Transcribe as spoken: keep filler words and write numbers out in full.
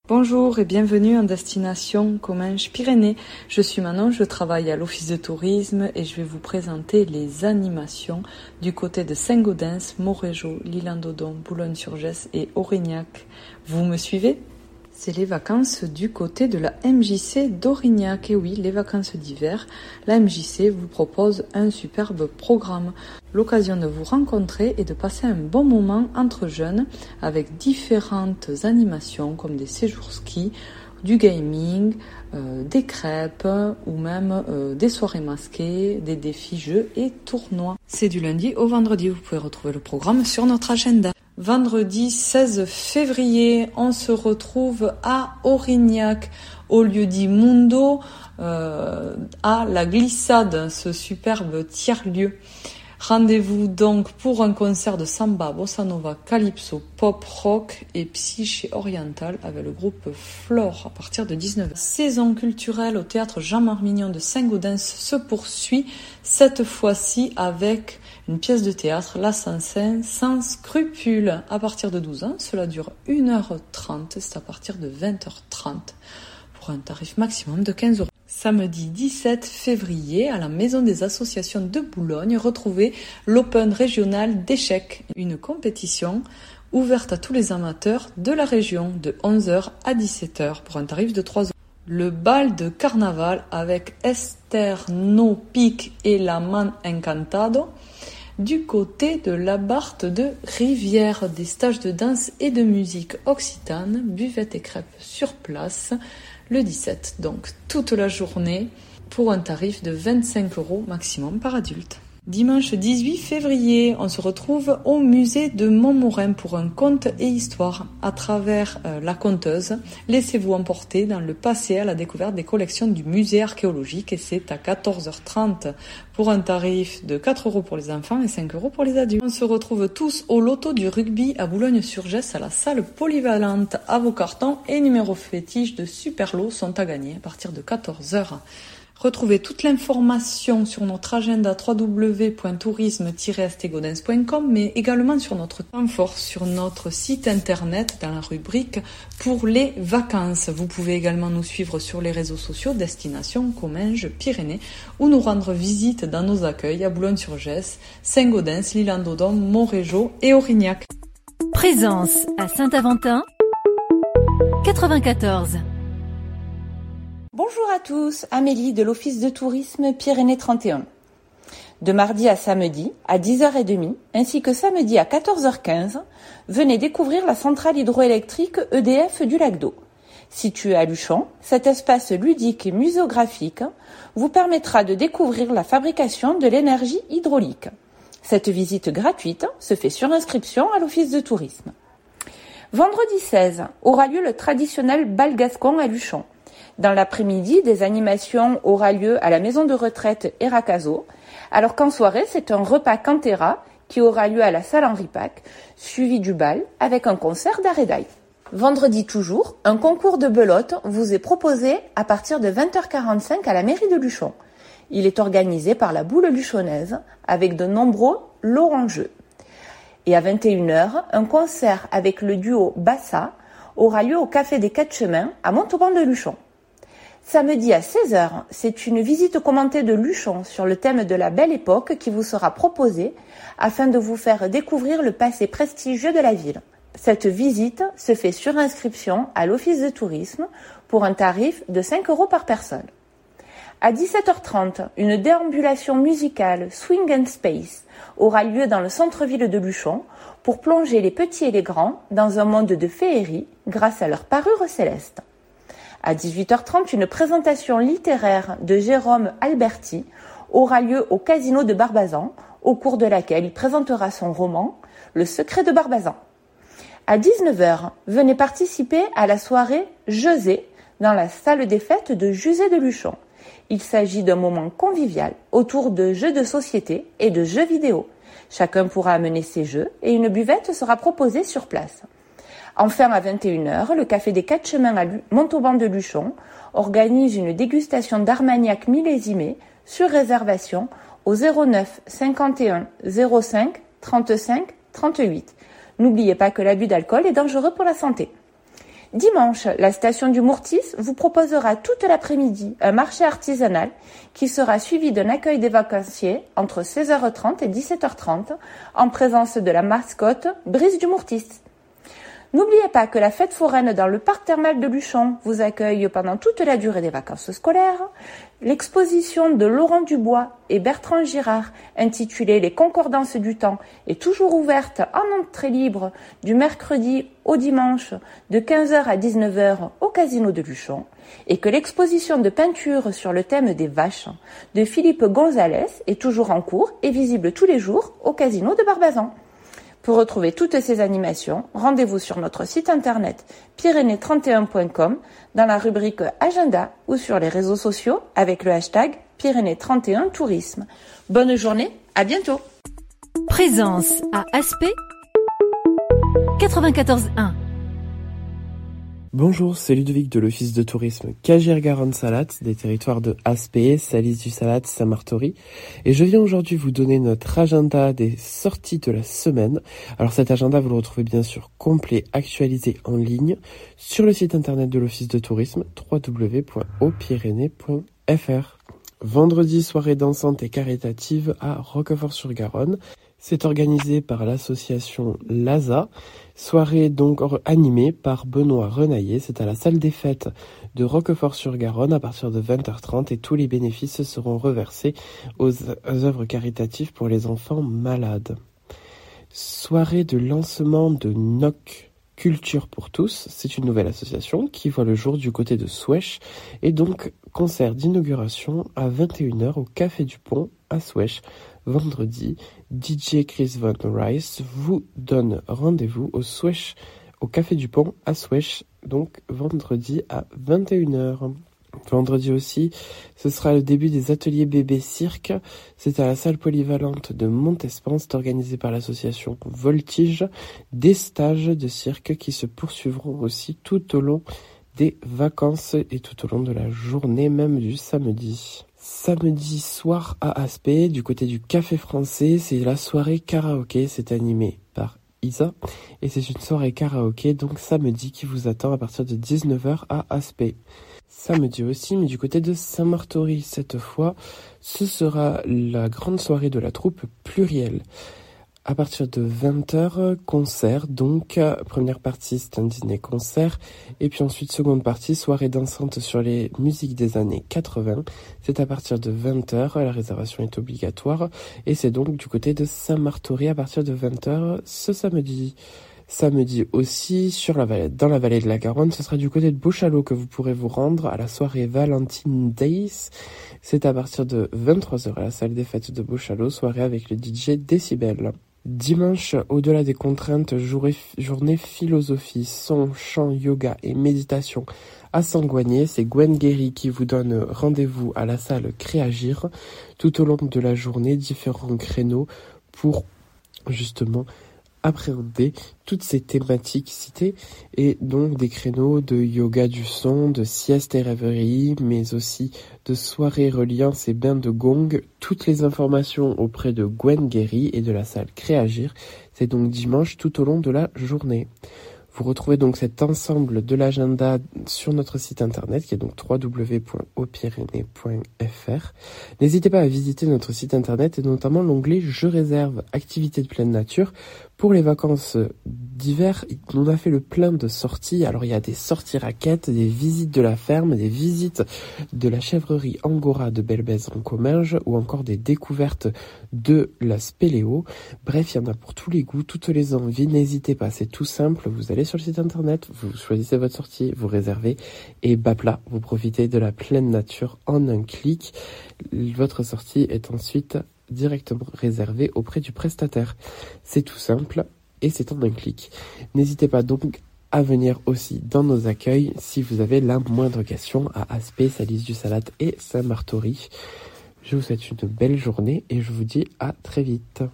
Bonjour et bienvenue en destination Comminges-Pyrénées. Je suis Manon, je travaille à l'Office de tourisme et je vais vous présenter les animations du côté de Saint-Gaudens, Montrégeau, l'Isle-en-Dodon, Boulogne-sur-Gesse et Aurignac. Vous me suivez ? C'est les vacances du côté de la M J C d'Aurignac. Et oui, les vacances d'hiver, la M J C vous propose un superbe programme. L'occasion de vous rencontrer et de passer un bon moment entre jeunes avec différentes animations comme des séjours ski, du gaming, euh, des crêpes ou même euh, des soirées masquées, des défis jeux et tournois. C'est du lundi au vendredi. Vous pouvez retrouver le programme sur notre agenda. Vendredi seize février, on se retrouve à Aurignac, au lieu-dit Mundo, euh, à la Glissade, ce superbe tiers-lieu. Rendez-vous donc pour un concert de samba, bossa nova, calypso, pop, rock et psyché orientale avec le groupe Flore à partir de dix-neuf heures. Saison culturelle au théâtre Jean-Marc Mignon de Saint-Gaudens se poursuit, cette fois-ci avec une pièce de théâtre, L'Assassin sans scrupules, à partir de douze ans. Cela dure une heure trente, c'est à partir de vingt heures trente pour un tarif maximum de quinze euros. Samedi dix-sept février, à la Maison des associations de Boulogne, retrouvez l'Open régional d'échecs, une compétition ouverte à tous les amateurs de la région de onze heures à dix-sept heures pour un tarif de trois euros. Le bal de carnaval avec Esther No Pic et la Man Encantado du côté de la Barthe de Rivière, des stages de danse et de musique occitane, buvette et crêpes sur place, le dix-sept, donc toute la journée, pour un tarif de vingt-cinq euros maximum par adulte. Dimanche dix-huit février, on se retrouve au musée de Montmorin pour un conte et histoire. À travers euh, la conteuse, laissez-vous emporter dans le passé à la découverte des collections du musée archéologique et c'est à quatorze heures trente pour un tarif de quatre euros pour les enfants et cinq euros pour les adultes. On se retrouve tous au loto du rugby à Boulogne-sur-Gesse à la salle polyvalente. À vos cartons et numéros fétiches de Superlot sont à gagner à partir de quatorze heures. Retrouvez toute l'information sur notre agenda w w w point tourisme tiret s t gaudens point com, mais également sur notre temps fort, sur notre site internet dans la rubrique pour les vacances. Vous pouvez également nous suivre sur les réseaux sociaux Destination Comminges-Pyrénées ou nous rendre visite dans nos accueils à Boulogne-sur-Gesse, Saint-Gaudens, l'Isle-en-Dodon, Montrégeau et Aurignac. Présence à Saint-Aventin quatre-vingt-quatorze. Bonjour à tous, Amélie de l'Office de tourisme Pyrénées trente et un. De mardi à samedi à dix heures trente ainsi que samedi à quatorze heures quinze, venez découvrir la centrale hydroélectrique E D F du lac d'Eau. Situé à Luchon, cet espace ludique et muséographique vous permettra de découvrir la fabrication de l'énergie hydraulique. Cette visite gratuite se fait sur inscription à l'Office de tourisme. Vendredi seize aura lieu le traditionnel bal gascon à Luchon. Dans l'après-midi, des animations aura lieu à la maison de retraite Eracazo, alors qu'en soirée, c'est un repas Cantera qui aura lieu à la salle Henri Pac, suivi du bal avec un concert d'Aredaï. Vendredi toujours, un concours de belote vous est proposé à partir de vingt heures quarante-cinq à la mairie de Luchon. Il est organisé par la Boule luchonnaise avec de nombreux lots en jeu. Et à vingt et une heures, un concert avec le duo Bassa aura lieu au Café des Quatre Chemins à Montauban de Luchon. Samedi à seize heures, c'est une visite commentée de Luchon sur le thème de la Belle Époque qui vous sera proposée afin de vous faire découvrir le passé prestigieux de la ville. Cette visite se fait sur inscription à l'Office de tourisme pour un tarif de cinq euros par personne. À dix-sept heures trente, une déambulation musicale Swing and Space aura lieu dans le centre-ville de Luchon pour plonger les petits et les grands dans un monde de féerie grâce à leur parure céleste. À dix-huit heures trente, une présentation littéraire de Jérôme Alberti aura lieu au Casino de Barbazan, au cours de laquelle il présentera son roman « Le secret de Barbazan ». À dix-neuf heures, venez participer à la soirée José dans la salle des fêtes de Jusé de Luchon. Il s'agit d'un moment convivial autour de jeux de société et de jeux vidéo. Chacun pourra amener ses jeux et une buvette sera proposée sur place. Enfin, à vingt et une heures, le Café des Quatre Chemins à Montauban de Luchon organise une dégustation d'Armagnac millésimé sur réservation au zéro neuf cinquante et un zéro cinq trente-cinq trente-huit. N'oubliez pas que l'abus d'alcool est dangereux pour la santé. Dimanche, la station du Mourtis vous proposera toute l'après-midi un marché artisanal qui sera suivi d'un accueil des vacanciers entre seize heures trente et dix-sept heures trente en présence de la mascotte Brise du Mourtis. N'oubliez pas que la fête foraine dans le parc thermal de Luchon vous accueille pendant toute la durée des vacances scolaires. L'exposition de Laurent Dubois et Bertrand Girard, intitulée Les Concordances du temps, est toujours ouverte en entrée libre du mercredi au dimanche de quinze heures à dix-neuf heures au Casino de Luchon, et que l'exposition de peinture sur le thème des vaches de Philippe Gonzalez est toujours en cours et visible tous les jours au Casino de Barbazan. Pour retrouver toutes ces animations, rendez-vous sur notre site internet pyrénées trente et un point com dans la rubrique Agenda ou sur les réseaux sociaux avec le hashtag Pyrénées trente et un Tourisme. Bonne journée, à bientôt. Présence à Aspet quatre-vingt-quatorze un. Bonjour, c'est Ludovic de l'Office de tourisme Cagier-Garonne-Salat, des territoires de Aspet, Salis-du-Salat, Saint-Martory. Et je viens aujourd'hui vous donner notre agenda des sorties de la semaine. Alors cet agenda, vous le retrouvez bien sûr complet, actualisé en ligne, sur le site internet de l'Office de tourisme, w w w point o pyrénées point f r. Vendredi, soirée dansante et caritative à Roquefort-sur-Garonne. C'est organisé par l'association Laza. Soirée donc animée par Benoît Renaillé. C'est à la salle des fêtes de Roquefort-sur-Garonne à partir de vingt heures trente et tous les bénéfices seront reversés aux œuvres caritatives pour les enfants malades. Soirée de lancement de N O C Culture pour tous. C'est une nouvelle association qui voit le jour du côté de Souesch et donc concert d'inauguration à vingt et une heures au Café du Pont à Souesch. Vendredi, D J Chris Von Rice vous donne rendez-vous au Souesch, au Café du Pont à Souesch, donc vendredi à vingt et une heures. Vendredi aussi, ce sera le début des ateliers bébés cirque. C'est à la salle polyvalente de Montespan, c'est organisé par l'association Voltige, des stages de cirque qui se poursuivront aussi tout au long des vacances et tout au long de la journée, même du samedi. Samedi soir à Aspet, du côté du Café Français, c'est la soirée karaoké, c'est animé par Isa, et c'est une soirée karaoké, donc samedi, qui vous attend à partir de dix-neuf heures à Aspet. Samedi aussi, mais du côté de Saint-Martory, cette fois, ce sera la grande soirée de la troupe Pluriel. À partir de vingt heures, concert, donc première partie c'est un dîner-concert, et puis ensuite seconde partie, soirée dansante sur les musiques des années quatre-vingts. C'est à partir de vingt heures, la réservation est obligatoire, et c'est donc du côté de Saint-Martory à partir de vingt heures ce samedi. Samedi aussi, sur la vallée, dans la vallée de la Garonne, ce sera du côté de Beauchalot que vous pourrez vous rendre à la soirée Valentine Days. C'est à partir de vingt-trois heures à la salle des fêtes de Beauchalot, soirée avec le D J Décibel. Dimanche, au-delà des contraintes, journée philosophie, son, chant, yoga et méditation à Sangoigné. C'est Gwen Guéry qui vous donne rendez-vous à la salle Créagir tout au long de la journée, différents créneaux pour justement appréhender toutes ces thématiques citées et donc des créneaux de yoga du son, de sieste et rêverie, mais aussi de soirées reliant ces bains de gong. Toutes les informations auprès de Gwen Guéry et de la salle Créagir. C'est donc dimanche tout au long de la journée. Vous retrouvez donc cet ensemble de l'agenda sur notre site internet qui est donc w w w point o pyrénées point f r. N'hésitez pas à visiter notre site internet et notamment l'onglet Je réserve activités de pleine nature. Pour les vacances d'hiver, on a fait le plein de sorties. Alors il y a des sorties raquettes, des visites de la ferme, des visites de la chèvrerie Angora de Belbèze en Comminges ou encore des découvertes de la Spéléo. Bref, il y en a pour tous les goûts, toutes les envies. N'hésitez pas, c'est tout simple. Vous allez sur le site internet, vous choisissez votre sortie, vous réservez et bapla, vous profitez de la pleine nature en un clic. Votre sortie est ensuite directement réservée auprès du prestataire. C'est tout simple et c'est en un clic. N'hésitez pas donc à venir aussi dans nos accueils si vous avez la moindre question à Aspet, Salis-du-Salat et Saint-Martory. Je vous souhaite une belle journée et je vous dis à très vite.